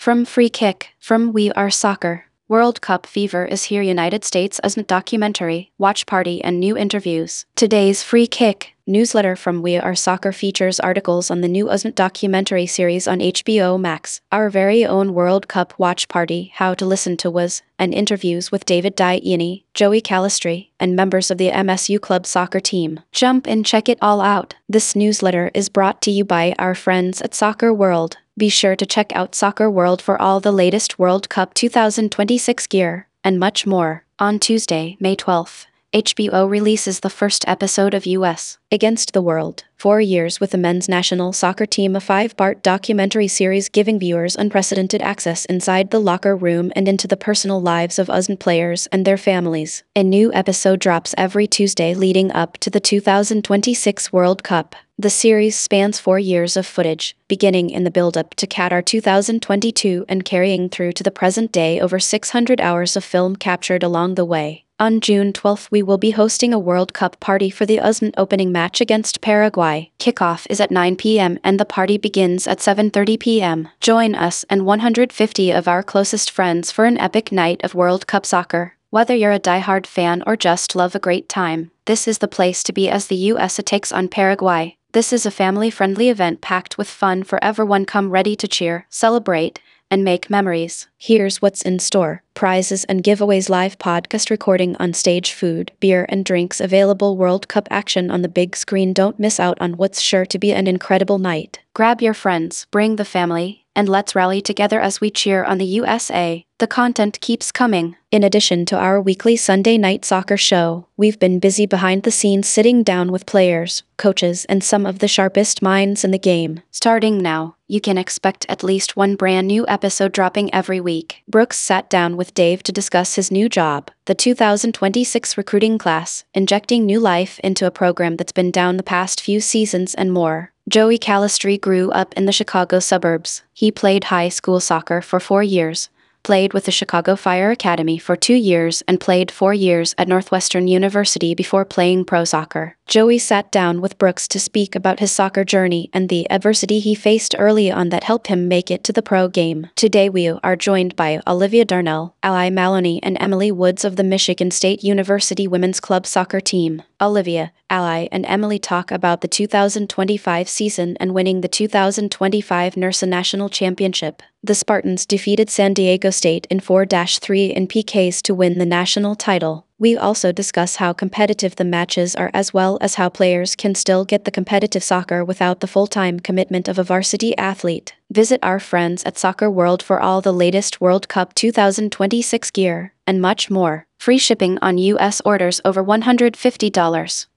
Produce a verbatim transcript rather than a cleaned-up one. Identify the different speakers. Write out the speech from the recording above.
Speaker 1: From Free Kick, from We Are Soccer. World Cup fever is here. United States as a documentary, watch party and new interviews. Today's Free Kick newsletter from We Are Soccer features articles on the new U S M documentary series on H B O Max, our very own World Cup watch party, how to listen to W A S, and interviews with David Diani, Joey Calistri, and members of the M S U Club soccer team. Jump in, check it all out. This newsletter is brought to you by our friends at Soccer World. Be sure to check out Soccer World for all the latest World Cup twenty twenty-six gear, and much more. On Tuesday, May twelfth, H B O releases the first episode of U S Against the World, Four Years with the Men's National Soccer Team, a five-part documentary series giving viewers unprecedented access inside the locker room and into the personal lives of U S M players and their families. A new episode drops every Tuesday leading up to the two thousand twenty-six World Cup. The series spans four years of footage, beginning in the build-up to Qatar two thousand twenty-two and carrying through to the present day. Over six hundred hours of film captured along the way. On June twelfth, we will be hosting a World Cup party for the U S M opening match against Paraguay. Kickoff is at nine p m and the party begins at seven thirty p m Join us and one hundred fifty of our closest friends for an epic night of World Cup soccer. Whether you're a diehard fan or just love a great time, this is the place to be as the U S A takes on Paraguay. This is a family-friendly event packed with fun for everyone. Come ready to cheer, celebrate, and make memories. Here's what's in store: prizes and giveaways, live podcast recording on stage, food, beer and drinks available, World Cup action on the big screen. Don't miss out on what's sure to be an incredible night. Grab your friends, bring the family, and let's rally together as we cheer on the U S A. The content keeps coming. In addition to our weekly Sunday night soccer show, we've been busy behind the scenes sitting down with players, coaches, and some of the sharpest minds in the game. Starting now, you can expect at least one brand new episode dropping every week. Brooks sat down with Dave to discuss his new job, the two thousand twenty-six recruiting class, injecting new life into a program that's been down the past few seasons, and more. Joey Calistri grew up in the Chicago suburbs. He played high school soccer for four years, played with the Chicago Fire Academy for two years, and played four years at Northwestern University before playing pro soccer. Joey sat down with Brooks to speak about his soccer journey and the adversity he faced early on that helped him make it to the pro game. Today we are joined by Olivia Darnell, Ally Maloney, and Emily Woods of the Michigan State University Women's Club soccer team. Olivia, Ally, and Emily talk about the two thousand twenty-five season and winning the two thousand twenty-five N R S A National Championship. The Spartans defeated San Diego State in four to three in P Ks to win the national title. We also discuss how competitive the matches are, as well as how players can still get the competitive soccer without the full-time commitment of a varsity athlete. Visit our friends at Soccer World for all the latest World Cup twenty twenty-six gear, and much more. Free shipping on U S orders over one hundred fifty dollars.